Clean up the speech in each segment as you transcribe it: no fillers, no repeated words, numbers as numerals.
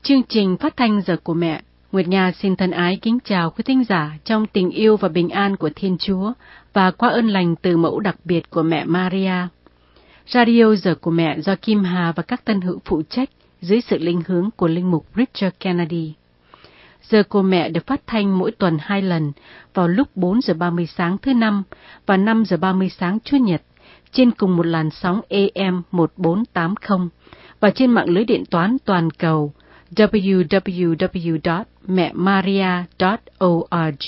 Chương trình phát thanh Giờ của Mẹ, Nguyệt Nga xin thân ái kính chào quý thính giả trong tình yêu và bình an của Thiên Chúa và qua ơn lành từ mẫu đặc biệt của mẹ Maria. Radio Giờ của Mẹ do Kim Hà và các tân hữu phụ trách dưới sự linh hướng của linh mục Richard Kennedy. Giờ của Mẹ được phát thanh mỗi tuần 2 lần vào lúc 4 giờ 30 sáng thứ Năm và 5 giờ 30 sáng Chủ nhật trên cùng một làn sóng AM 1480 và trên mạng lưới điện toán toàn cầu www.memaria.org.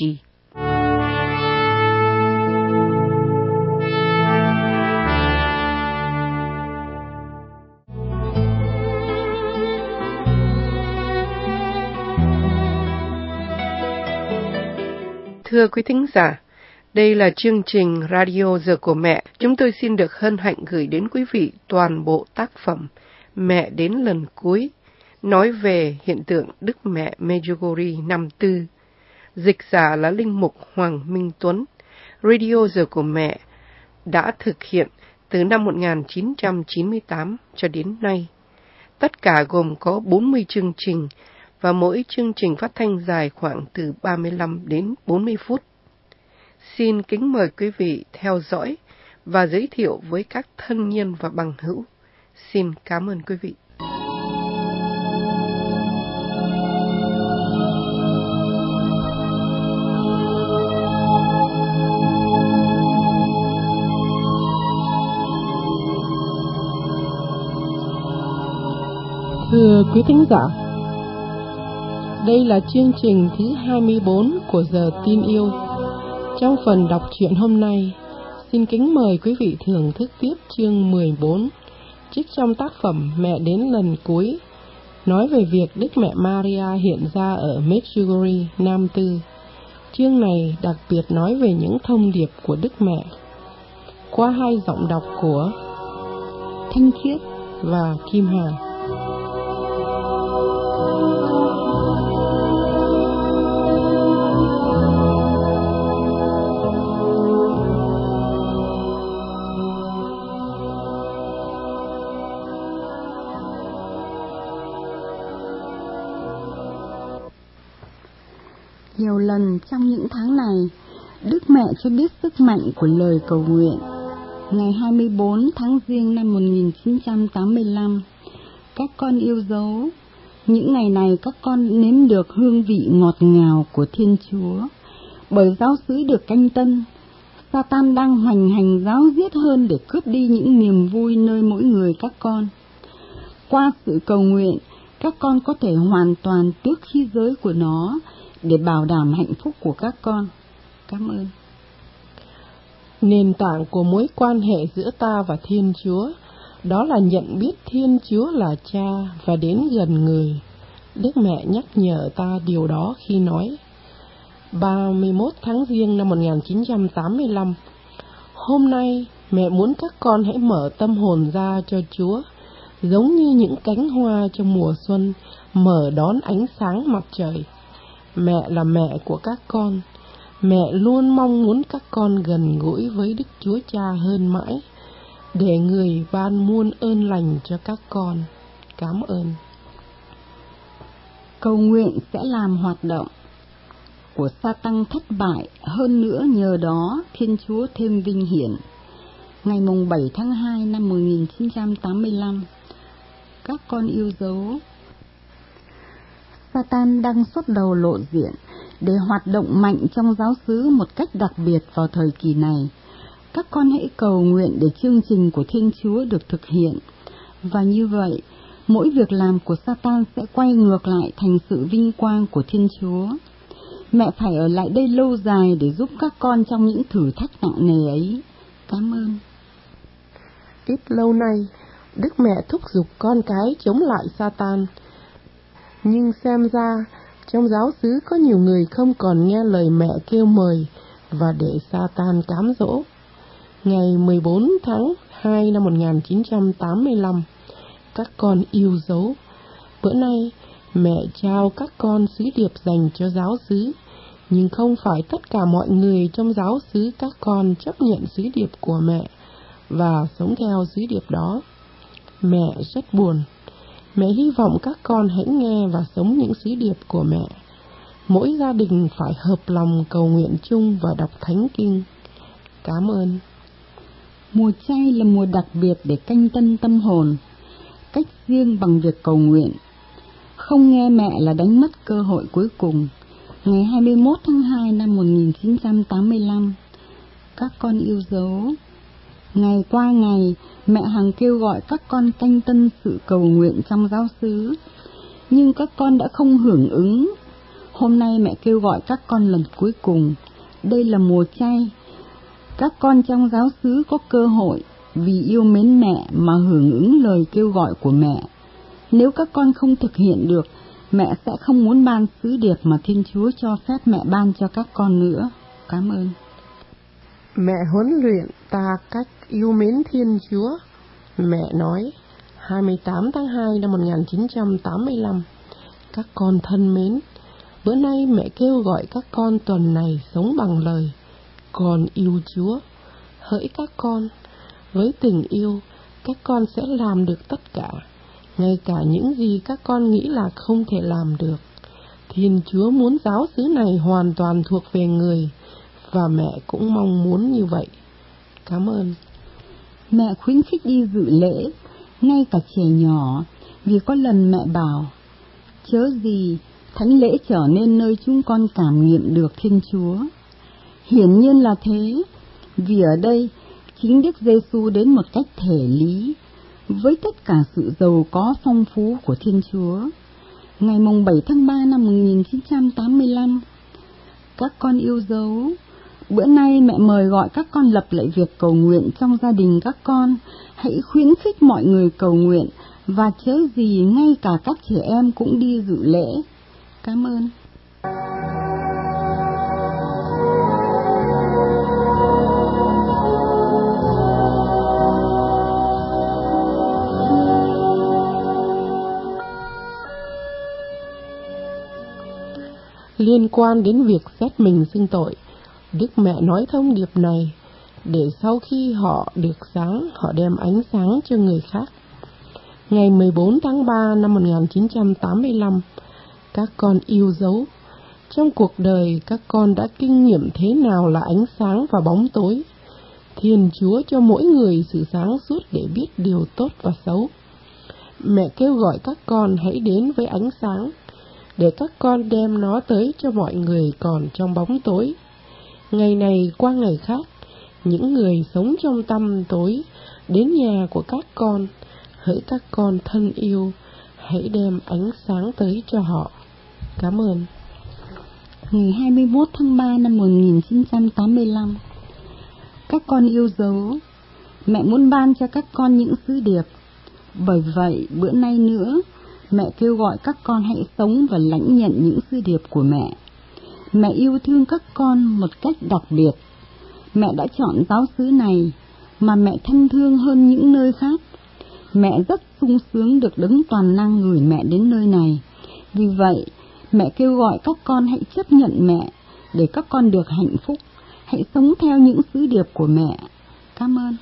Thưa quý thính giả, đây là chương trình Radio Giờ của Mẹ. Chúng tôi xin được hân hạnh gửi đến quý vị toàn bộ tác phẩm Mẹ đến lần cuối, nói về hiện tượng Đức Mẹ Medjugorje năm tư. Dịch giả là Linh mục Hoàng Minh Tuấn. Radio Giờ của Mẹ đã thực hiện từ năm 1998 cho đến nay. Tất cả gồm có 40 chương trình và mỗi chương trình phát thanh dài khoảng từ 35 đến 40 phút. Xin kính mời quý vị theo dõi và giới thiệu với các thân nhân và bằng hữu. Xin cảm ơn quý vị. Thưa quý thính giả, đây là chương trình thứ 24 của Giờ Tin Yêu. Trong phần đọc truyện hôm nay, xin kính mời quý vị thưởng thức tiếp chương 14, trích trong tác phẩm Mẹ đến lần cuối, nói về việc Đức Mẹ Maria hiện ra ở Medjugorje Nam Tư. Chương này đặc biệt nói về những thông điệp của Đức Mẹ, qua hai giọng đọc của Thanh Khiết và Kim Hà. Nhiều lần trong những tháng này, Đức Mẹ cho biết sức mạnh của lời cầu nguyện. Ngày 24 tháng Giêng năm 1985, các con yêu dấu, những ngày này các con nếm được hương vị ngọt ngào của Thiên Chúa. Bởi giáo xứ được canh tân, Satan đang hoành hành giáo giết hơn để cướp đi những niềm vui nơi mỗi người các con. Qua sự cầu nguyện, các con có thể hoàn toàn tước khí giới của nó để bảo đảm hạnh phúc của các con. Cảm ơn. Nền tảng của mối quan hệ giữa ta và Thiên Chúa, đó là nhận biết Thiên Chúa là Cha và đến gần người. Đức Mẹ nhắc nhở ta điều đó khi nói: 31 tháng Giêng năm 1985, hôm nay mẹ muốn các con hãy mở tâm hồn ra cho Chúa, giống như những cánh hoa trong mùa xuân mở đón ánh sáng mặt trời. Mẹ là mẹ của các con. Mẹ luôn mong muốn các con gần gũi với Đức Chúa Cha hơn mãi, để người ban muôn ơn lành cho các con. Cảm ơn. Cầu nguyện sẽ làm hoạt động của Satan thất bại, hơn nữa nhờ đó Thiên Chúa thêm vinh hiển. Ngày 7 tháng 2 năm 1985, các con yêu dấu, Satan đang xuất đầu lộ diện để hoạt động mạnh trong giáo xứ một cách đặc biệt vào thời kỳ này. Các con hãy cầu nguyện để chương trình của Thiên Chúa được thực hiện, và như vậy, mỗi việc làm của Satan sẽ quay ngược lại thành sự vinh quang của Thiên Chúa. Mẹ phải ở lại đây lâu dài để giúp các con trong những thử thách nặng nề ấy. Cảm ơn. Ít lâu nay, Đức Mẹ thúc giục con cái chống lại Satan. Nhưng xem ra, trong giáo xứ có nhiều người không còn nghe lời mẹ kêu mời và để Satan cám dỗ. Ngày 14 tháng 2 năm 1985, các con yêu dấu, bữa nay mẹ trao các con sứ điệp dành cho giáo xứ, nhưng không phải tất cả mọi người trong giáo xứ các con chấp nhận sứ điệp của mẹ và sống theo sứ điệp đó. Mẹ rất buồn. Mẹ hy vọng các con hãy nghe và sống những sứ điệp của mẹ. Mỗi gia đình phải hợp lòng cầu nguyện chung và đọc thánh kinh. Cảm ơn. Mùa chay là mùa đặc biệt để canh tân tâm hồn, cách riêng bằng việc cầu nguyện. Không nghe mẹ là đánh mất cơ hội cuối cùng. Ngày 21 tháng 2 năm 1985, các con yêu dấu, ngày qua ngày, mẹ hằng kêu gọi các con canh tân sự cầu nguyện trong giáo xứ, nhưng các con đã không hưởng ứng. Hôm nay mẹ kêu gọi các con lần cuối cùng. Đây là mùa chay. Các con trong giáo xứ có cơ hội vì yêu mến mẹ mà hưởng ứng lời kêu gọi của mẹ. Nếu các con không thực hiện được, mẹ sẽ không muốn ban sứ điệp mà Thiên Chúa cho phép mẹ ban cho các con nữa. Cảm ơn. Mẹ huấn luyện ta cách yêu mến Thiên Chúa. Mẹ nói, 28 tháng 2 năm 1985, các con thân mến, bữa nay mẹ kêu gọi các con tuần này sống bằng lời, còn yêu Chúa. Hỡi các con, với tình yêu, các con sẽ làm được tất cả, ngay cả những gì các con nghĩ là không thể làm được. Thiên Chúa muốn giáo xứ này hoàn toàn thuộc về người, và mẹ cũng mong muốn như vậy. Cảm ơn. Mẹ khuyến khích đi dự lễ, ngay cả trẻ nhỏ, vì có lần mẹ bảo, chớ gì thánh lễ trở nên nơi chúng con cảm nghiệm được Thiên Chúa. Hiển nhiên là thế, vì ở đây chính Đức Giêsu đến một cách thể lý, với tất cả sự giàu có phong phú của Thiên Chúa. Ngày 7 tháng 3 năm 1985, các con yêu dấu, bữa nay mẹ mời gọi các con lập lại việc cầu nguyện trong gia đình các con. Hãy khuyến khích mọi người cầu nguyện, và chớ gì ngay cả các trẻ em cũng đi dự lễ. Cảm ơn. Liên quan đến việc xét mình xưng tội, Đức Mẹ nói thông điệp này để sau khi họ được sáng, họ đem ánh sáng cho người khác. Ngày 14 tháng 3 năm 1985, các con yêu dấu, trong cuộc đời các con đã kinh nghiệm thế nào là ánh sáng và bóng tối. Thiên Chúa cho mỗi người sự sáng suốt để biết điều tốt và xấu. Mẹ kêu gọi các con hãy đến với ánh sáng, để các con đem nó tới cho mọi người còn trong bóng tối. Ngày này qua ngày khác, những người sống trong tăm tối đến nhà của các con. Hỡi các con thân yêu, hãy đem ánh sáng tới cho họ. Cảm ơn. Ngày 21 tháng 3 năm 1985, các con yêu dấu, mẹ muốn ban cho các con những sứ điệp. Bởi vậy, bữa nay nữa, mẹ kêu gọi các con hãy sống và lãnh nhận những sứ điệp của mẹ. Mẹ yêu thương các con một cách đặc biệt. Mẹ đã chọn giáo xứ này mà mẹ thân thương hơn những nơi khác. Mẹ rất sung sướng được Đấng Toàn Năng gửi mẹ đến nơi này. Vì vậy, mẹ kêu gọi các con hãy chấp nhận mẹ để các con được hạnh phúc. Hãy sống theo những sứ điệp của mẹ. Cảm ơn.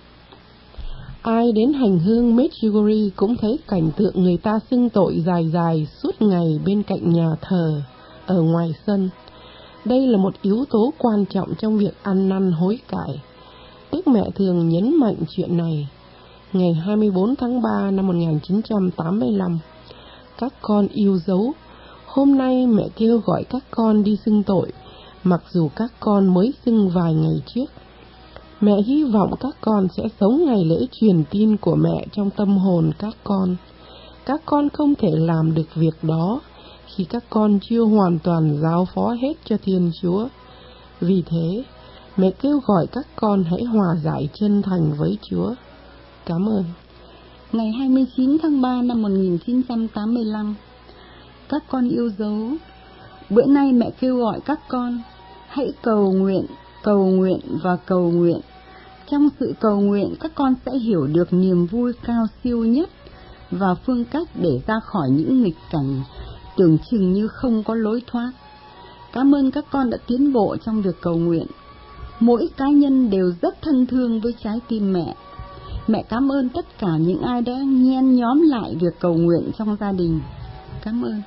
Ai đến hành hương Medjugorje cũng thấy cảnh tượng người ta xưng tội dài dài suốt ngày bên cạnh nhà thờ ở ngoài sân. Đây là một yếu tố quan trọng trong việc ăn năn hối cải. Đức Mẹ thường nhấn mạnh chuyện này. Ngày 24 tháng 3 năm 1985, các con yêu dấu, hôm nay mẹ kêu gọi các con đi xưng tội, mặc dù các con mới xưng vài ngày trước. Mẹ hy vọng các con sẽ sống ngày lễ truyền tin của mẹ trong tâm hồn các con. Các con không thể làm được việc đó khi các con chưa hoàn toàn giao phó hết cho Thiên Chúa. Vì thế, mẹ kêu gọi các con hãy hòa giải chân thành với Chúa. Cảm ơn. Ngày 29 tháng 3 năm 1985, các con yêu dấu, bữa nay mẹ kêu gọi các con hãy cầu nguyện và cầu nguyện. Trong sự cầu nguyện, các con sẽ hiểu được niềm vui cao siêu nhất và phương cách để ra khỏi những nghịch cảnh tưởng chừng như không có lối thoát. Cảm ơn các con đã tiến bộ trong việc cầu nguyện. Mỗi cá nhân đều rất thân thương với trái tim mẹ. Mẹ cảm ơn tất cả những ai đã nhen nhóm lại việc cầu nguyện trong gia đình. Cảm ơn.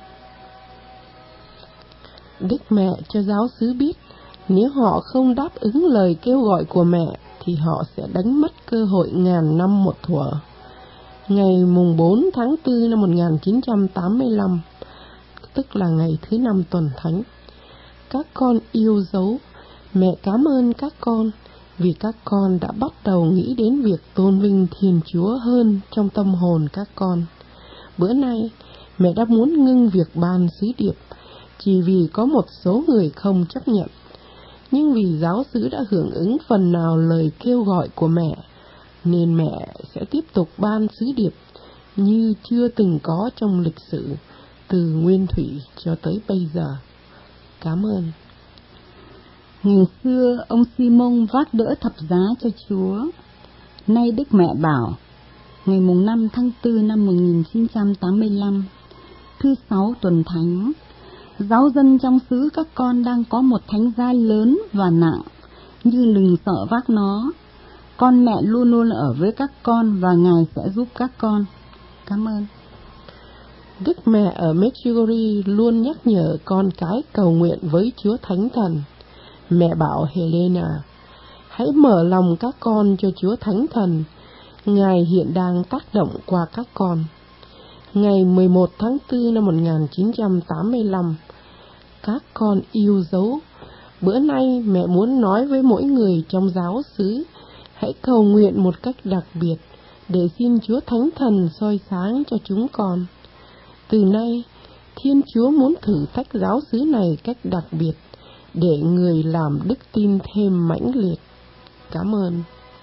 Đức Mẹ cho giáo xứ biết, nếu họ không đáp ứng lời kêu gọi của mẹ, thì họ sẽ đánh mất cơ hội ngàn năm một thuở. Ngày mùng 4 tháng 4 năm 1985, tức là ngày thứ 5 tuần thánh, các con yêu dấu, mẹ cảm ơn các con vì các con đã bắt đầu nghĩ đến việc tôn vinh Thiên Chúa hơn trong tâm hồn các con. Bữa nay, mẹ đã muốn ngưng việc ban sứ điệp, chỉ vì có một số người không chấp nhận. Nhưng vì giáo xứ đã hưởng ứng phần nào lời kêu gọi của mẹ, nên mẹ sẽ tiếp tục ban sứ điệp như chưa từng có trong lịch sử, từ nguyên thủy cho tới bây giờ. Cảm ơn. Ngày xưa, ông Simon vác đỡ thập giá cho Chúa. Nay Đức Mẹ bảo, ngày mùng 5 tháng 4 năm 1985, thứ 6 tuần thánh, giáo dân trong xứ các con đang có một thánh giá lớn và nặng, nhưng đừng sợ vác nó. Con mẹ luôn luôn ở với các con và Ngài sẽ giúp các con. Cảm ơn. Đức Mẹ ở Medjugorje luôn nhắc nhở con cái cầu nguyện với Chúa Thánh Thần. Mẹ bảo Helena, hãy mở lòng các con cho Chúa Thánh Thần, Ngài hiện đang tác động qua các con. Ngày 11 tháng 4 năm 1985, các con yêu dấu, bữa nay mẹ muốn nói với mỗi người trong giáo xứ, hãy cầu nguyện một cách đặc biệt để xin Chúa Thánh Thần soi sáng cho chúng con. Từ nay, Thiên Chúa muốn thử thách giáo xứ này cách đặc biệt để người làm đức tin thêm mãnh liệt. Cảm ơn.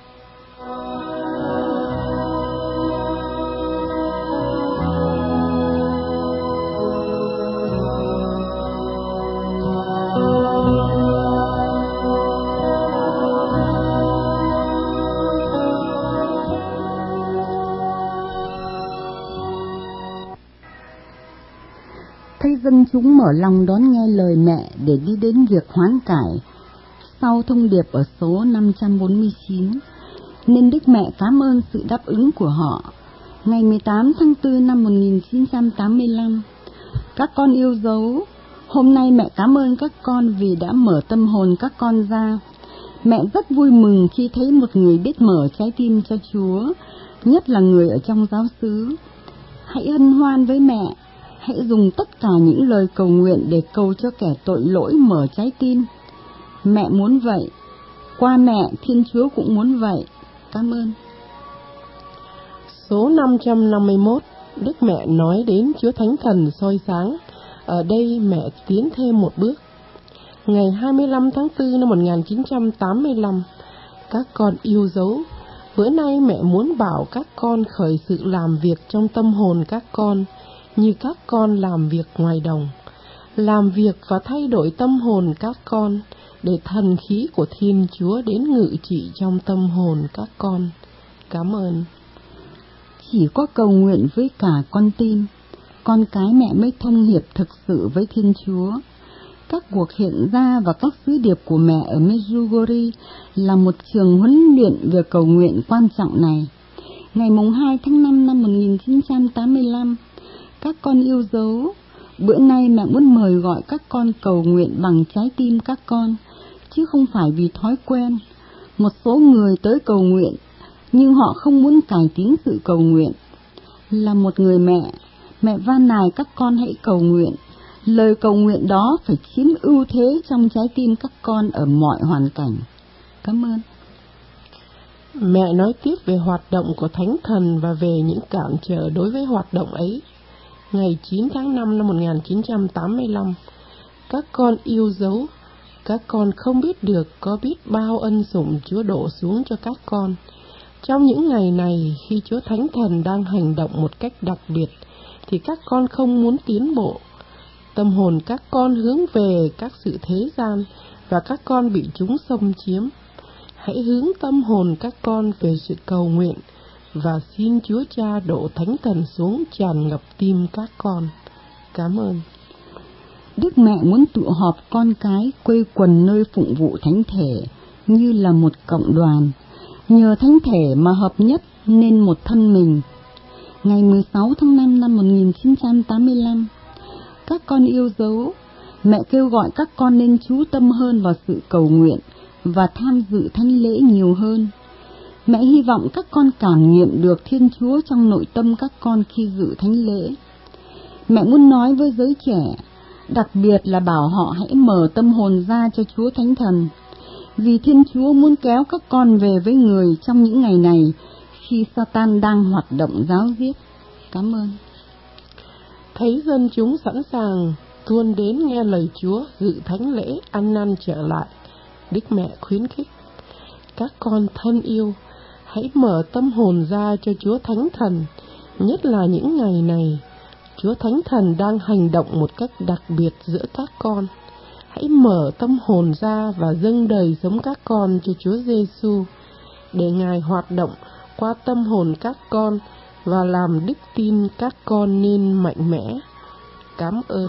Thấy dân chúng mở lòng đón nghe lời mẹ để đi đến việc hoán cải sau thông điệp ở số 549, nên Đức Mẹ cảm ơn sự đáp ứng của họ. Ngày 18 tháng 4 năm 1985, các con yêu dấu, hôm nay mẹ cảm ơn các con vì đã mở tâm hồn các con ra. Mẹ rất vui mừng khi thấy một người biết mở trái tim cho Chúa, nhất là người ở trong giáo xứ. Hãy hân hoan với mẹ. Hãy dùng tất cả những lời cầu nguyện để cầu cho kẻ tội lỗi mở trái tim. Mẹ muốn vậy. Qua mẹ, Thiên Chúa cũng muốn vậy. Cảm ơn. Số 551, Đức Mẹ nói đến Chúa Thánh Thần soi sáng. Ở đây mẹ tiến thêm một bước. Ngày 25 tháng 4 năm 1985, các con yêu dấu, bữa nay mẹ muốn bảo các con khởi sự làm việc trong tâm hồn các con, như các con làm việc ngoài đồng, làm việc và thay đổi tâm hồn các con, để thần khí của Thiên Chúa đến ngự trị trong tâm hồn các con. Cảm ơn. Chỉ có cầu nguyện với cả con tim, con cái mẹ mới thông hiệp thực sự với Thiên Chúa. Các cuộc hiện ra và các sứ điệp của mẹ ở Medjugorje là một trường huấn luyện về cầu nguyện quan trọng này. Ngày mùng 2 tháng 5 năm 1985, các con yêu dấu, bữa nay mẹ muốn mời gọi các con cầu nguyện bằng trái tim các con, chứ không phải vì thói quen. Một số người tới cầu nguyện, nhưng họ không muốn cải tiến sự cầu nguyện. Là một người mẹ van nài các con hãy cầu nguyện. Lời cầu nguyện đó phải chiếm ưu thế trong trái tim các con ở mọi hoàn cảnh. Cảm ơn. Mẹ nói tiếp về hoạt động của Thánh Thần và về những cản trở đối với hoạt động ấy. Ngày 9 tháng 5 năm 1985, các con yêu dấu, các con không biết được có biết bao ân sủng Chúa đổ xuống cho các con. Trong những ngày này, khi Chúa Thánh Thần đang hành động một cách đặc biệt, thì các con không muốn tiến bộ. Tâm hồn các con hướng về các sự thế gian và các con bị chúng xâm chiếm. Hãy hướng tâm hồn các con về sự cầu nguyện và xin Chúa Cha đổ Thánh Thần xuống tràn ngập tim các con. Cảm ơn. Đức Mẹ muốn tụ họp con cái quây quần nơi phụng vụ Thánh Thể như là một cộng đoàn. Nhờ Thánh Thể mà hợp nhất nên một thân mình. Ngày 16 tháng 5 năm 1985, các con yêu dấu, mẹ kêu gọi các con nên chú tâm hơn vào sự cầu nguyện và tham dự thánh lễ nhiều hơn. Mẹ hy vọng các con cảm nghiệm được Thiên Chúa trong nội tâm các con khi dự thánh lễ. Mẹ muốn nói với giới trẻ, đặc biệt là bảo họ hãy mở tâm hồn ra cho Chúa Thánh Thần, vì Thiên Chúa muốn kéo các con về với Người trong những ngày này khi Satan đang hoạt động giáo giết. Cảm ơn. Thấy dân chúng sẵn sàng tuôn đến nghe lời Chúa dự thánh lễ ăn năn trở lại, Đức Mẹ khuyến khích: các con thân yêu, hãy mở tâm hồn ra cho Chúa Thánh Thần, nhất là những ngày này. Chúa Thánh Thần đang hành động một cách đặc biệt giữa các con. Hãy mở tâm hồn ra và dâng đời sống các con cho Chúa Giêsu, để Ngài hoạt động qua tâm hồn các con và làm đức tin các con nên mạnh mẽ. Cảm ơn.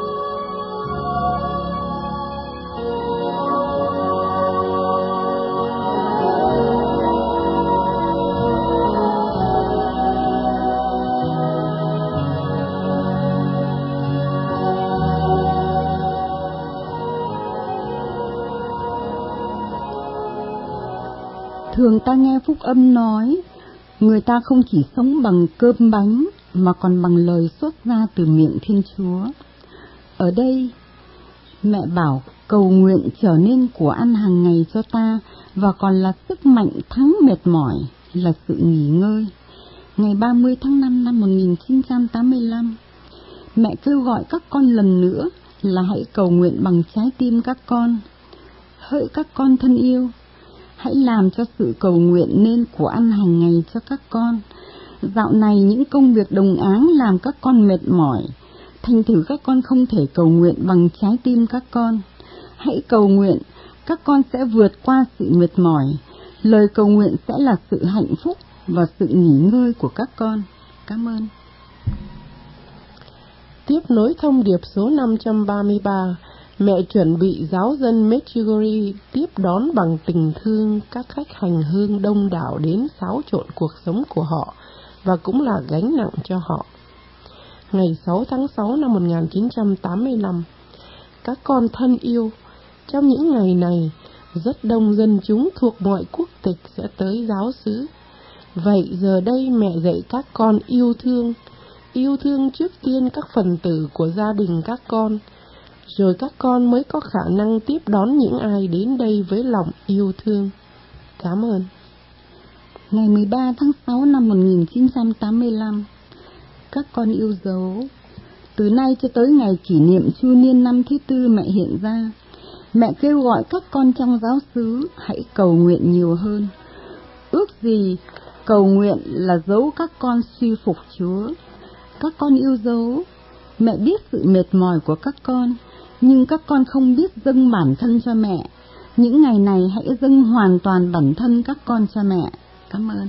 Thường ta nghe phúc âm nói, người ta không chỉ sống bằng cơm bánh mà còn bằng lời xuất ra từ miệng Thiên Chúa. Ở đây, mẹ bảo cầu nguyện trở nên của ăn hàng ngày cho ta và còn là sức mạnh thắng mệt mỏi, là sự nghỉ ngơi. Ngày 30 tháng 5 năm 1985, mẹ kêu gọi các con lần nữa là hãy cầu nguyện bằng trái tim các con. Hỡi các con thân yêu, hãy làm cho sự cầu nguyện nên của ăn hàng ngày cho các con. Dạo này những công việc đồng áng làm các con mệt mỏi, thành thử các con không thể cầu nguyện bằng trái tim các con. Hãy cầu nguyện, các con sẽ vượt qua sự mệt mỏi. Lời cầu nguyện sẽ là sự hạnh phúc và sự nghỉ ngơi của các con. Cảm ơn. Tiếp nối thông điệp số 533, mẹ chuẩn bị giáo dân Medjugorje tiếp đón bằng tình thương các khách hành hương đông đảo đến xáo trộn cuộc sống của họ và cũng là gánh nặng cho họ. Ngày 6 tháng 6 năm 1985, các con thân yêu, trong những ngày này, rất đông dân chúng thuộc mọi quốc tịch sẽ tới giáo xứ. Vậy giờ đây mẹ dạy các con yêu thương trước tiên các phần tử của gia đình các con, rồi các con mới có khả năng tiếp đón những ai đến đây với lòng yêu thương. Cảm ơn. Ngày 13 tháng 6 năm 1985, các con yêu dấu, từ nay cho tới ngày kỷ niệm chu niên năm thứ tư mẹ hiện ra, mẹ kêu gọi các con trong giáo xứ hãy cầu nguyện nhiều hơn. Ước gì cầu nguyện là dấu các con suy phục Chúa. Các con yêu dấu, mẹ biết sự mệt mỏi của các con, nhưng các con không biết dâng bản thân cho mẹ. Những ngày này hãy dâng hoàn toàn bản thân các con cho mẹ. Cảm ơn.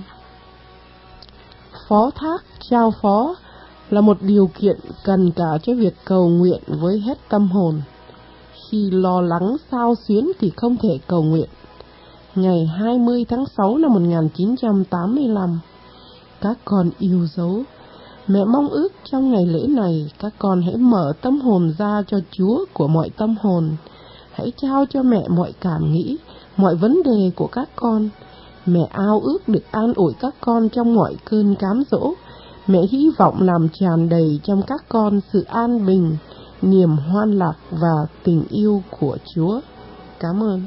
Phó thác, trao phó là một điều kiện cần cả cho việc cầu nguyện với hết tâm hồn. Khi lo lắng xao xuyến thì không thể cầu nguyện. Ngày 20 tháng 6 năm 1985, các con yêu dấu, mẹ mong ước trong ngày lễ này các con hãy mở tâm hồn ra cho Chúa của mọi tâm hồn. Hãy trao cho mẹ mọi cảm nghĩ, mọi vấn đề của các con. Mẹ ao ước được an ủi các con trong mọi cơn cám dỗ. Mẹ hy vọng làm tràn đầy trong các con sự an bình, niềm hoan lạc và tình yêu của Chúa. Cảm ơn.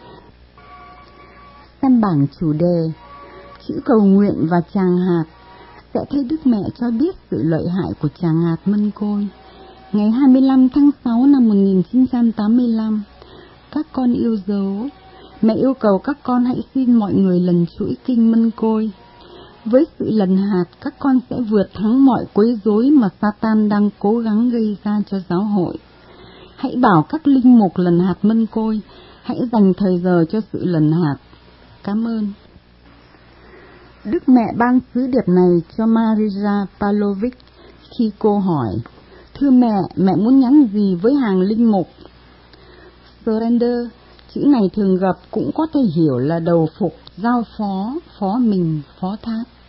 Xem bảng chủ đề, chữ cầu nguyện và tràng hạt sẽ thấy Đức Mẹ cho biết sự lợi hại của tràng hạt mân côi. Ngày 25 tháng 6 năm 1985, các con yêu dấu, mẹ yêu cầu các con hãy xin mọi người lần chuỗi kinh mân côi. Với sự lần hạt, các con sẽ vượt thắng mọi quấy rối mà Satan đang cố gắng gây ra cho giáo hội. Hãy bảo các linh mục lần hạt mân côi, hãy dành thời giờ cho sự lần hạt. Cảm ơn. Đức Mẹ ban sứ điệp này cho Maria Pavlovich khi cô hỏi: thưa mẹ, mẹ muốn nhắn gì với hàng linh mục? Surrender, chữ này thường gặp cũng có thể hiểu là đầu phục, giao phó, phó mình, phó thác.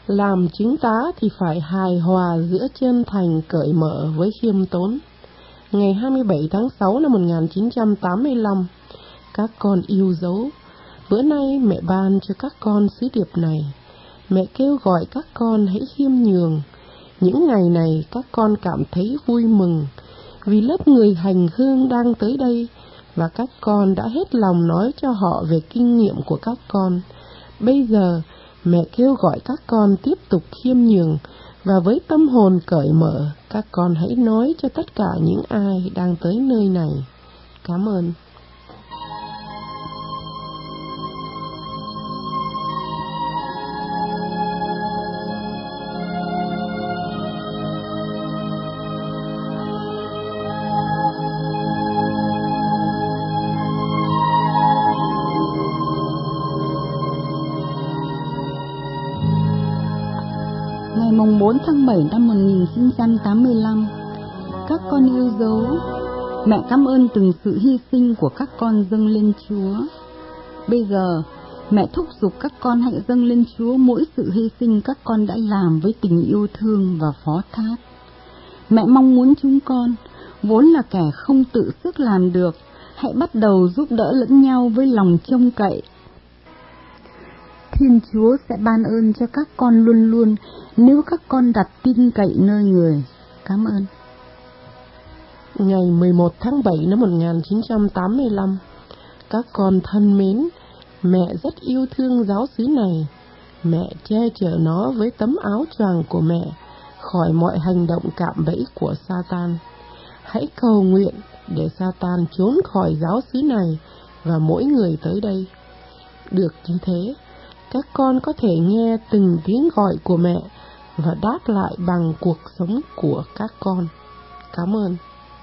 Làm chứng tá thì phải hài hòa giữa chân thành cởi mở với khiêm tốn. Ngày 27 tháng 6 năm 1985, các con yêu dấu, bữa nay mẹ ban cho các con sứ điệp này. Mẹ kêu gọi các con hãy khiêm nhường. Những ngày này các con cảm thấy vui mừng vì lớp người hành hương đang tới đây, và các con đã hết lòng nói cho họ về kinh nghiệm của các con. Bây giờ mẹ kêu gọi các con tiếp tục khiêm nhường, và với tâm hồn cởi mở, các con hãy nói cho tất cả những ai đang tới nơi này. Cảm ơn. Ngày mùng 4 tháng 7 năm 1985, các con yêu dấu, mẹ cảm ơn từng sự hy sinh của các con dâng lên Chúa. Bây giờ, mẹ thúc giục các con hãy dâng lên Chúa mỗi sự hy sinh các con đã làm với tình yêu thương và phó thác. Mẹ mong muốn chúng con, vốn là kẻ không tự sức làm được, hãy bắt đầu giúp đỡ lẫn nhau với lòng trông cậy. Thiên Chúa sẽ ban ơn cho các con luôn luôn nếu các con đặt tin cậy nơi Người. Cảm ơn. Ngày 11 tháng 7 năm 1985, các con thân mến, mẹ rất yêu thương giáo xứ này. Mẹ che chở nó với tấm áo choàng của mẹ khỏi mọi hành động cạm bẫy của Sa-tan. Hãy cầu nguyện để Sa-tan trốn khỏi giáo xứ này và mỗi người tới đây. Được như thế, các con có thể nghe từng tiếng gọi của mẹ và đáp lại bằng cuộc sống của các con. Cảm ơn.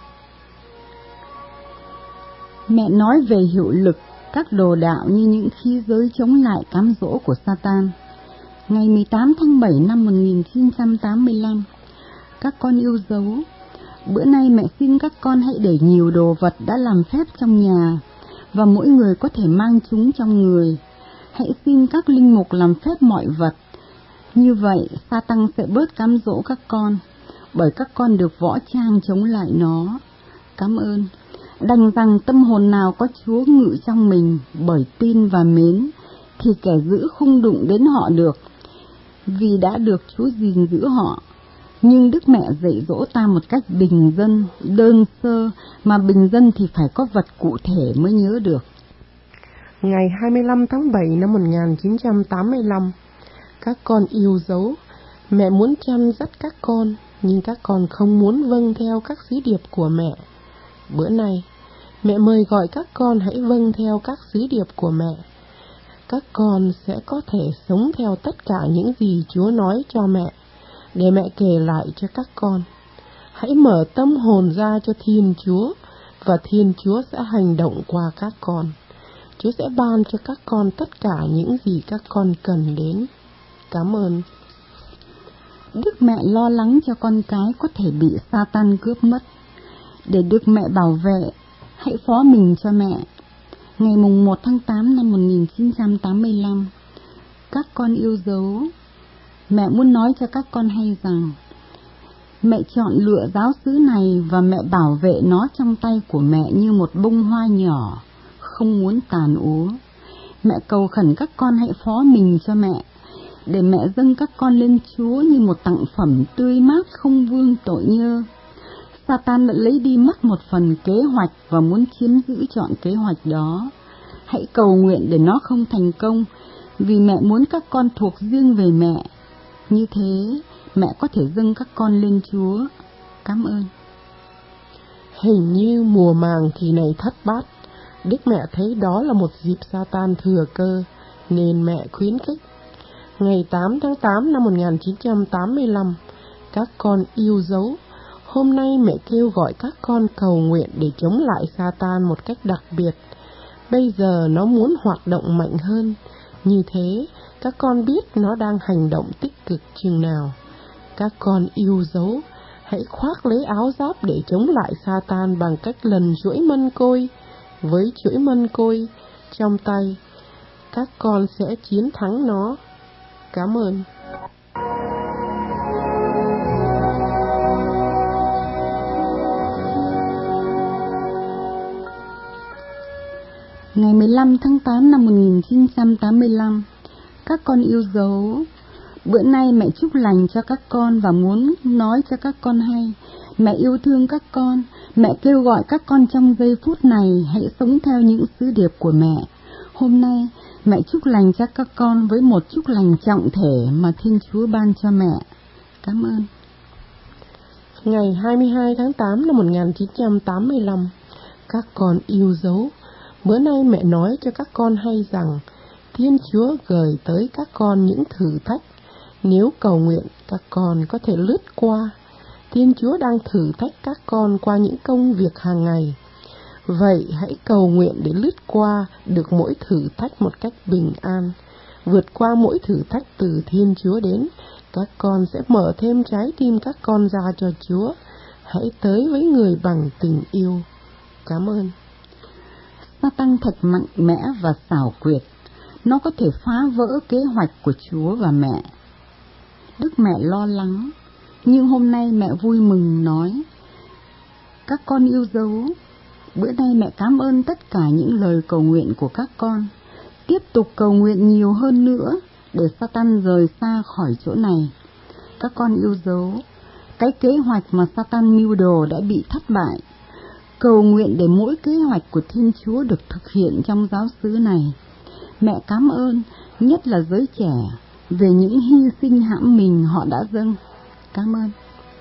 Mẹ nói về hiệu lực các đồ đạo như những khí giới chống lại cám dỗ của Sa-tan. Ngày 18 tháng 7 năm 1985, các con yêu dấu, bữa nay mẹ xin các con hãy để nhiều đồ vật đã làm phép trong nhà, và mỗi người có thể mang chúng trong người. Hãy xin các linh mục làm phép mọi vật. Như vậy, Sa-tan sẽ bớt cám dỗ các con, bởi các con được võ trang chống lại nó. Cảm ơn. Đành rằng tâm hồn nào có Chúa ngự trong mình bởi tin và mến, thì kẻ dữ không đụng đến họ được, vì đã được Chúa gìn giữ họ. Nhưng Đức Mẹ dạy dỗ ta một cách bình dân, đơn sơ, mà bình dân thì phải có vật cụ thể mới nhớ được. Ngày 25 tháng 7 năm 1985, các con yêu dấu, mẹ muốn chăn dắt các con, nhưng các con không muốn vâng theo các sứ điệp của mẹ. Bữa nay, mẹ mời gọi các con hãy vâng theo các sứ điệp của mẹ. Các con sẽ có thể sống theo tất cả những gì Chúa nói cho mẹ, để mẹ kể lại cho các con. Hãy mở tâm hồn ra cho Thiên Chúa, và Thiên Chúa sẽ hành động qua các con. Chúa sẽ ban cho các con tất cả những gì các con cần đến. Cảm ơn. Đức Mẹ lo lắng cho con cái có thể bị Sa-tan cướp mất. Để được mẹ bảo vệ, hãy phó mình cho mẹ. Ngày mùng 1 tháng 8 năm 1985, các con yêu dấu, mẹ muốn nói cho các con hay rằng mẹ chọn lựa giáo xứ này và mẹ bảo vệ nó trong tay của mẹ như một bông hoa nhỏ, không muốn tàn úa. Mẹ cầu khẩn các con hãy phó mình cho mẹ, để mẹ dâng các con lên Chúa như một tặng phẩm tươi mát không vương tội nhơ. Sa-tan đã lấy đi mất một phần kế hoạch và muốn chiếm giữ trọn kế hoạch đó. Hãy cầu nguyện để nó không thành công, vì mẹ muốn các con thuộc riêng về mẹ. Như thế, mẹ có thể dâng các con lên Chúa. Cảm ơn. Hình như mùa màng kỳ này thất bát, Đức Mẹ thấy đó là một dịp Sa-tan thừa cơ, nên mẹ khuyến khích. Ngày 8 tháng 8 năm 1985, các con yêu dấu, hôm nay mẹ kêu gọi các con cầu nguyện để chống lại Sa-tan một cách đặc biệt. Bây giờ nó muốn hoạt động mạnh hơn, như thế các con biết nó đang hành động tích cực chừng nào. Các con yêu dấu, hãy khoác lấy áo giáp để chống lại Sa-tan bằng cách lần chuỗi mân côi. Với chuỗi mân côi trong tay, các con sẽ chiến thắng nó. Cảm ơn. Ngày 15 tháng 8 năm 1985, các con yêu dấu, bữa nay mẹ chúc lành cho các con và muốn nói cho các con hay. Mẹ yêu thương các con, mẹ kêu gọi các con trong giây phút này hãy sống theo những sứ điệp của mẹ. Hôm nay, mẹ chúc lành cho các con với một chúc lành trọng thể mà Thiên Chúa ban cho mẹ. Cảm ơn. Ngày 22 tháng 8 năm 1985, các con yêu dấu, bữa nay mẹ nói cho các con hay rằng Thiên Chúa gửi tới các con những thử thách. Nếu cầu nguyện, các con có thể lướt qua. Thiên Chúa đang thử thách các con qua những công việc hàng ngày. Vậy hãy cầu nguyện để lướt qua được mỗi thử thách một cách bình an. Vượt qua mỗi thử thách từ Thiên Chúa đến, các con sẽ mở thêm trái tim các con ra cho Chúa. Hãy tới với người bằng tình yêu. Cảm ơn. Sa-tan thật mạnh mẽ và xảo quyệt. Nó có thể phá vỡ kế hoạch của Chúa và mẹ. Đức mẹ lo lắng, nhưng hôm nay mẹ vui mừng nói: các con yêu dấu, bữa nay mẹ cảm ơn tất cả những lời cầu nguyện của các con. Tiếp tục cầu nguyện nhiều hơn nữa để Sa-tan rời xa khỏi chỗ này. Các con yêu dấu, cái kế hoạch mà Sa-tan mưu đồ đã bị thất bại. Cầu nguyện để mỗi kế hoạch của Thiên Chúa được thực hiện trong giáo xứ này. Mẹ cảm ơn, nhất là giới trẻ, về những hy sinh hãm mình họ đã dâng. Cảm ơn.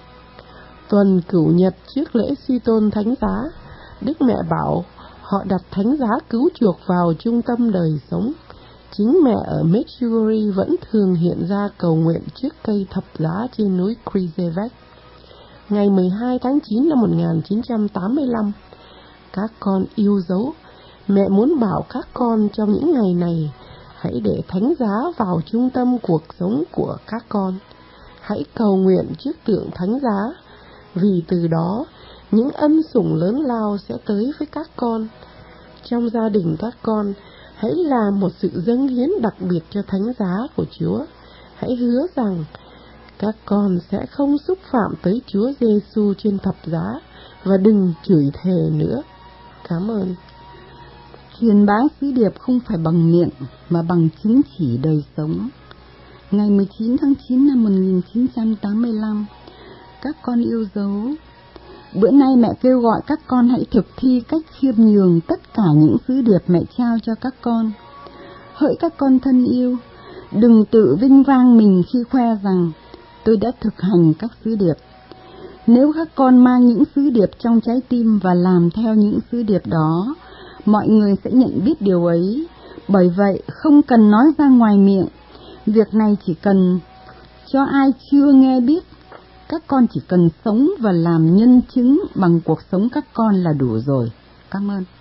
Tuần Cửu Nhật trước lễ suy tôn thánh giá, Đức Mẹ bảo họ đặt thánh giá cứu chuộc vào trung tâm đời sống. Chính mẹ ở Medjugorje vẫn thường hiện ra cầu nguyện trước cây thập giá trên núi Krizevec. Ngày 12 tháng 9 năm 1985, các con yêu dấu, mẹ muốn bảo các con trong những ngày này, hãy để thánh giá vào trung tâm cuộc sống của các con. Hãy cầu nguyện trước tượng thánh giá, vì từ đó những ân sủng lớn lao sẽ tới với các con. Trong gia đình các con, hãy làm một sự dâng hiến đặc biệt cho thánh giá của Chúa. Hãy hứa rằng các con sẽ không xúc phạm tới Chúa Giêsu trên thập giá và đừng chửi thề nữa. Cảm ơn. Truyền bá sứ điệp không phải bằng miệng mà bằng chứng chỉ đời sống. Ngày 19 tháng 9 năm 1985, các con yêu dấu, bữa nay mẹ kêu gọi các con hãy thực thi cách khiêm nhường tất cả những sứ điệp mẹ trao cho các con. Hỡi các con thân yêu, đừng tự vinh vang mình khi khoe rằng tôi đã thực hành các sứ điệp. Nếu các con mang những sứ điệp trong trái tim và làm theo những sứ điệp đó, mọi người sẽ nhận biết điều ấy. Bởi vậy, không cần nói ra ngoài miệng. Việc này chỉ cần cho ai chưa nghe biết. Các con chỉ cần sống và làm nhân chứng bằng cuộc sống các con là đủ rồi. Cảm ơn.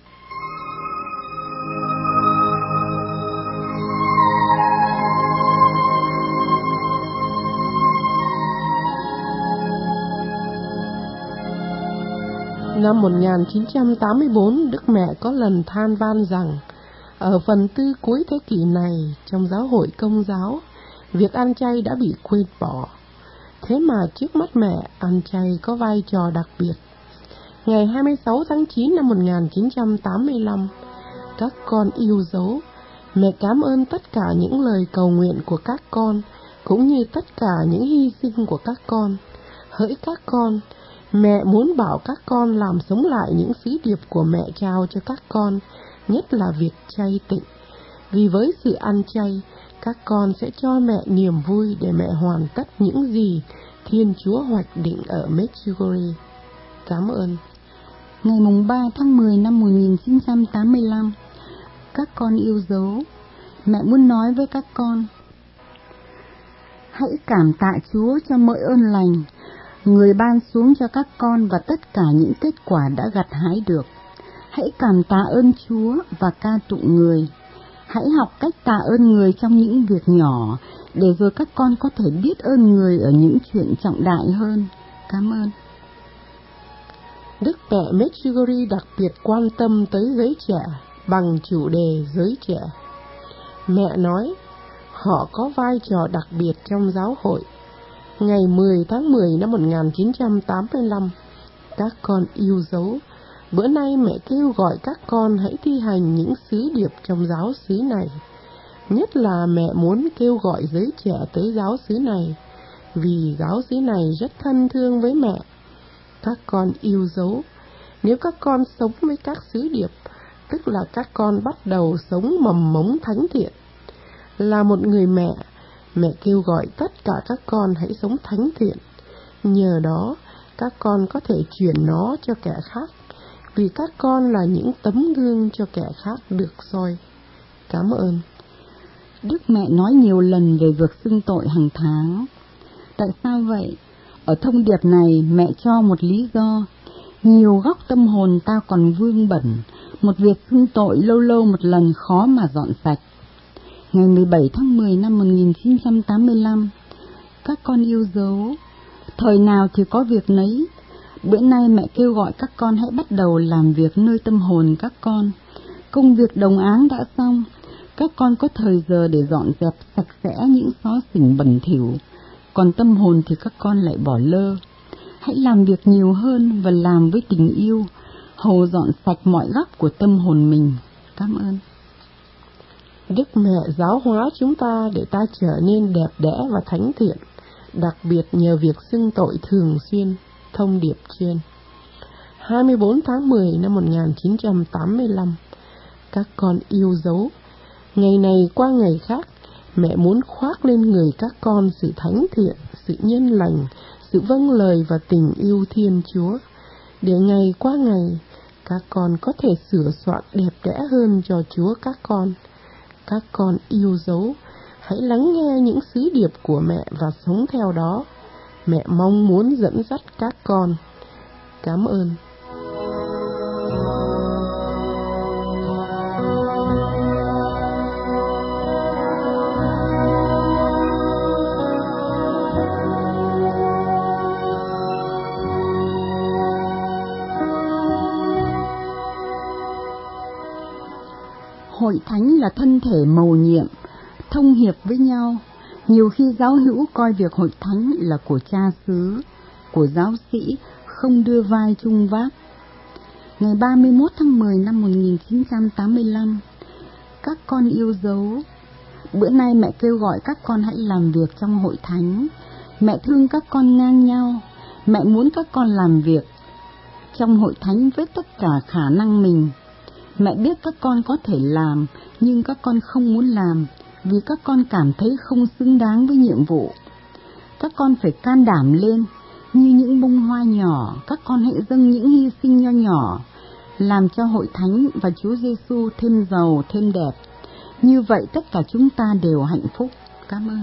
Năm 1984, Đức Mẹ có lần than van rằng ở phần tư cuối thế kỷ này, trong giáo hội Công giáo, việc ăn chay đã bị quên bỏ. Thế mà trước mắt mẹ, ăn chay có vai trò đặc biệt. Ngày 26 tháng 9 năm 1985, các con yêu dấu, mẹ cảm ơn tất cả những lời cầu nguyện của các con, cũng như tất cả những hy sinh của các con. Hỡi các con, mẹ muốn bảo các con làm sống lại những sứ điệp của mẹ trao cho các con, nhất là việc chay tịnh. Vì với sự ăn chay, các con sẽ cho mẹ niềm vui để mẹ hoàn tất những gì Thiên Chúa hoạch định ở Medjugorje. Cảm ơn. Ngày 3 tháng 10 năm 1985, các con yêu dấu, mẹ muốn nói với các con: hãy cảm tạ Chúa cho mọi ơn lành Người ban xuống cho các con và tất cả những kết quả đã gặt hái được. Hãy cảm tạ ơn Chúa và ca tụng Người. Hãy học cách tạ ơn Người trong những việc nhỏ, để rồi các con có thể biết ơn Người ở những chuyện trọng đại hơn. Cảm ơn. Đức Mẹ Medjugorje đặc biệt quan tâm tới giới trẻ bằng chủ đề giới trẻ. Mẹ nói, họ có vai trò đặc biệt trong giáo hội. Ngày 10 tháng 10 năm 1985, các con yêu dấu, Bữa nay mẹ kêu gọi các con hãy thi hành những sứ điệp trong giáo xứ này. Nhất là mẹ muốn kêu gọi giới trẻ tới giáo xứ này, vì giáo xứ này rất thân thương với mẹ. Các con yêu dấu. Nếu các con sống với các sứ điệp, tức là các con bắt đầu sống mầm mống thánh thiện. Là một người mẹ kêu gọi tất cả các con hãy sống thánh thiện. Nhờ đó, các con có thể truyền nó cho kẻ khác, vì các con là những tấm gương cho kẻ khác được soi. Cảm ơn. Đức mẹ nói nhiều lần về việc xưng tội hàng tháng. Tại sao vậy? Ở thông điệp này mẹ cho một lý do. Nhiều góc tâm hồn ta còn vương bẩn, một việc xưng tội lâu lâu một lần khó mà dọn sạch. Ngày 17 tháng 10 năm 1985, các con yêu dấu, thời nào thì có việc nấy. Bữa nay mẹ kêu gọi các con hãy bắt đầu làm việc nơi tâm hồn các con. Công việc đồng áng đã xong, các con có thời giờ để dọn dẹp sạch sẽ những xó xỉnh bẩn thỉu, còn tâm hồn thì các con lại bỏ lơ. Hãy làm việc nhiều hơn và làm với tình yêu, hầu dọn sạch mọi góc của tâm hồn mình. Cảm ơn. Đức mẹ giáo hóa chúng ta để ta trở nên đẹp đẽ và thánh thiện, đặc biệt nhờ việc xưng tội thường xuyên. Thông điệp trên 24 tháng 10 năm 1985. Các con yêu dấu. Ngày này qua ngày khác, mẹ muốn khoác lên người các con sự thánh thiện, sự nhân lành, sự vâng lời và tình yêu Thiên Chúa, để ngày qua ngày các con có thể sửa soạn đẹp đẽ hơn cho Chúa các con. Các con yêu dấu, hãy lắng nghe những sứ điệp của mẹ và sống theo đó. Mẹ mong muốn dẫn dắt các con. Cảm ơn. Hội thánh là thân thể mầu nhiệm, thông hiệp với nhau. Nhiều khi giáo hữu coi việc hội thánh là của cha xứ, của giáo sĩ, không đưa vai chung vác. Ngày 31 tháng 10 năm 1985, các con yêu dấu. Bữa nay mẹ kêu gọi các con hãy làm việc trong hội thánh. Mẹ thương các con ngang nhau. Mẹ muốn các con làm việc trong hội thánh với tất cả khả năng mình. Mẹ biết các con có thể làm, nhưng các con không muốn làm, vì các con cảm thấy không xứng đáng với nhiệm vụ. Các con phải can đảm lên, như những bông hoa nhỏ, các con hãy dâng những hy sinh nho nhỏ, làm cho hội thánh và Chúa Giêsu thêm giàu, thêm đẹp. Như vậy tất cả chúng ta đều hạnh phúc. Cảm ơn.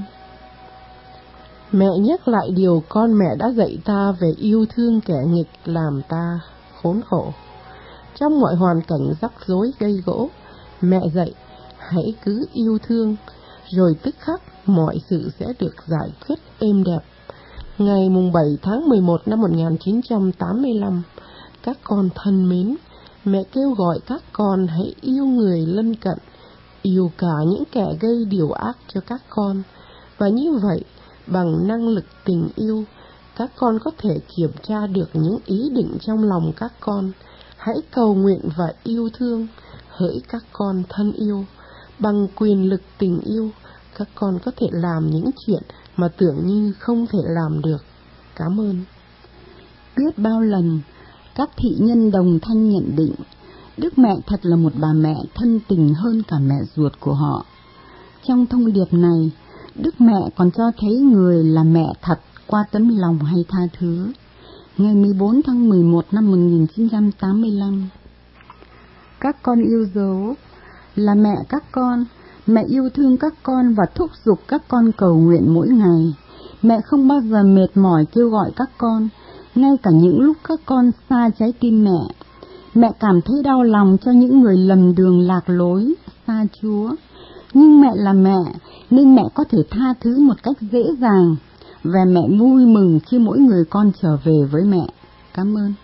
Mẹ nhắc lại điều con mẹ đã dạy ta về yêu thương kẻ nghịch làm ta khốn khổ. Trong mọi hoàn cảnh rắc rối gây gỗ, mẹ dạy hãy cứ yêu thương, rồi tức khắc mọi sự sẽ được giải quyết êm đẹp. Ngày 7 tháng 11 năm 1985, các con thân mến, mẹ kêu gọi các con hãy yêu người lân cận, yêu cả những kẻ gây điều ác cho các con. Và như vậy, bằng năng lực tình yêu, các con có thể kiểm tra được những ý định trong lòng các con. Hãy cầu nguyện và yêu thương, hỡi các con thân yêu. Bằng quyền lực tình yêu, các con có thể làm những chuyện mà tưởng như không thể làm được. Cảm ơn. Biết bao lần, các thị nhân đồng thanh nhận định, Đức mẹ thật là một bà mẹ thân tình hơn cả mẹ ruột của họ. Trong thông điệp này, Đức mẹ còn cho thấy người là mẹ thật qua tấm lòng hay tha thứ. Ngày 14 tháng 11 năm 1985. Các con yêu dấu, là mẹ các con, mẹ yêu thương các con và thúc giục các con cầu nguyện mỗi ngày. Mẹ không bao giờ mệt mỏi kêu gọi các con, ngay cả những lúc các con xa trái tim mẹ. Mẹ cảm thấy đau lòng cho những người lầm đường lạc lối, xa Chúa. Nhưng mẹ là mẹ, nên mẹ có thể tha thứ một cách dễ dàng, và mẹ vui mừng khi mỗi người con trở về với mẹ. Cảm ơn.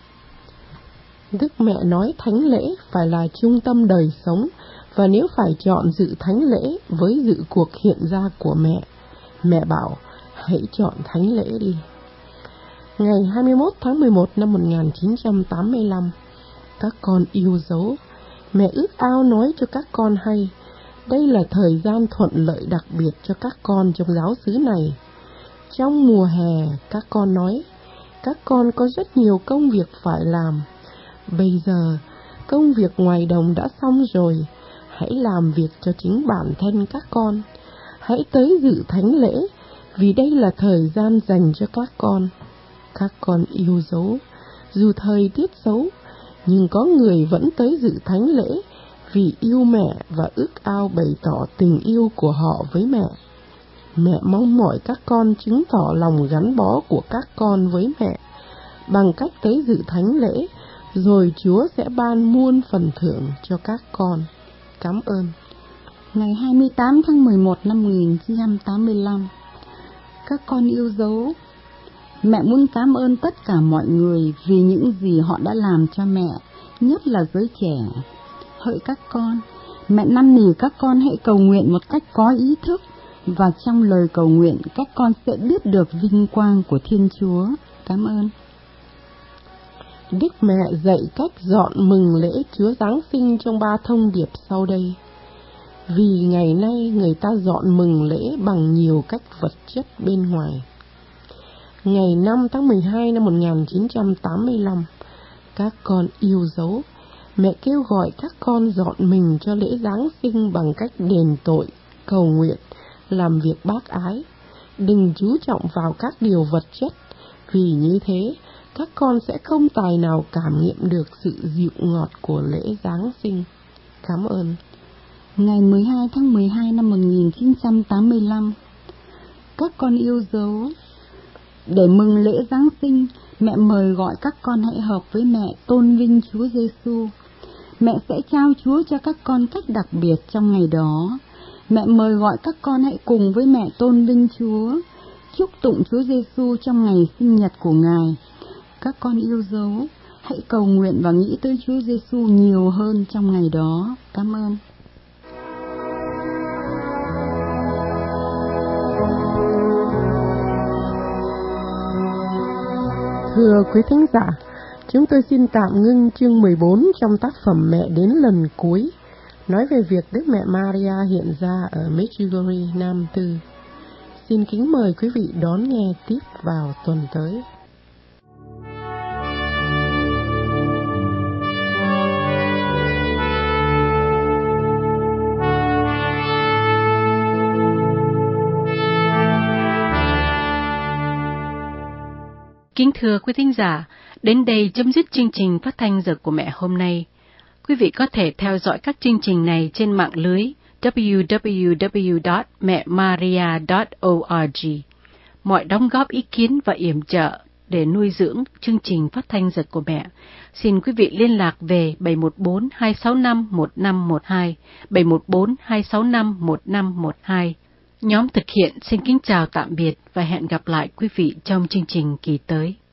Đức mẹ nói thánh lễ phải là trung tâm đời sống, và nếu phải chọn dự thánh lễ với dự cuộc hiện ra của mẹ bảo hãy chọn thánh lễ đi. Ngày 21 tháng 11 năm 1985, Các con yêu dấu, mẹ ước ao nói cho các con hay, đây là thời gian thuận lợi đặc biệt cho các con trong giáo xứ này. Trong mùa hè, các con nói, các con có rất nhiều công việc phải làm. Bây giờ, công việc ngoài đồng đã xong rồi, hãy làm việc cho chính bản thân các con. Hãy tới dự thánh lễ, vì đây là thời gian dành cho các con. Các con yêu dấu, dù thời tiết xấu, nhưng có người vẫn tới dự thánh lễ vì yêu mẹ và ước ao bày tỏ tình yêu của họ với mẹ. Mẹ mong mỏi các con chứng tỏ lòng gắn bó của các con với mẹ bằng cách tới dự thánh lễ, rồi Chúa sẽ ban muôn phần thưởng cho các con. Cảm ơn. Ngày 28 tháng 11 năm 1985, các con yêu dấu, mẹ muốn cảm ơn tất cả mọi người vì những gì họ đã làm cho mẹ, nhất là giới trẻ. Hỡi các con, mẹ năn nỉ các con hãy cầu nguyện một cách có ý thức, và trong lời cầu nguyện các con sẽ biết được vinh quang của Thiên Chúa. Cảm ơn. Đức Mẹ dạy cách dọn mừng lễ Chúa Giáng sinh trong 3 thông điệp sau đây. Vì ngày nay người ta dọn mừng lễ bằng nhiều cách vật chất bên ngoài. Ngày 5 tháng 12 năm 1985, các con yêu dấu, mẹ kêu gọi các con dọn mình cho lễ Giáng sinh bằng cách đền tội, cầu nguyện, làm việc bác ái. Đừng chú trọng vào các điều vật chất, vì như thế các con sẽ không tài nào cảm nghiệm được sự dịu ngọt của lễ Giáng sinh. Cảm ơn. Ngày 12 tháng 12 năm 1985, các con yêu dấu, để mừng lễ Giáng sinh, mẹ mời gọi các con hãy hợp với mẹ tôn vinh Chúa Giêsu. Mẹ sẽ trao Chúa cho các con cách đặc biệt trong ngày đó. Mẹ mời gọi các con hãy cùng với mẹ tôn vinh Chúa, chúc tụng Chúa Giêsu trong ngày sinh nhật của Ngài. Các con yêu dấu, hãy cầu nguyện và nghĩ tới Chúa Giêsu nhiều hơn trong ngày đó. Cảm ơn. Thưa quý thính giả, chúng tôi xin tạm ngưng chương 14 trong tác phẩm Mẹ đến lần cuối, nói về việc Đức Mẹ Maria hiện ra ở Medjugorje, Nam Tư. Xin kính mời quý vị đón nghe tiếp vào tuần tới. Kính thưa quý thính giả, đến đây chấm dứt chương trình phát thanh Giờ của Mẹ hôm nay. Quý vị có thể theo dõi các chương trình này trên mạng lưới www.mẹmaria.org. Mọi đóng góp ý kiến và yểm trợ để nuôi dưỡng chương trình phát thanh Giờ của Mẹ, xin quý vị liên lạc về 714-265-1512, 714-265-1512. Nhóm thực hiện xin kính chào tạm biệt và hẹn gặp lại quý vị trong chương trình kỳ tới.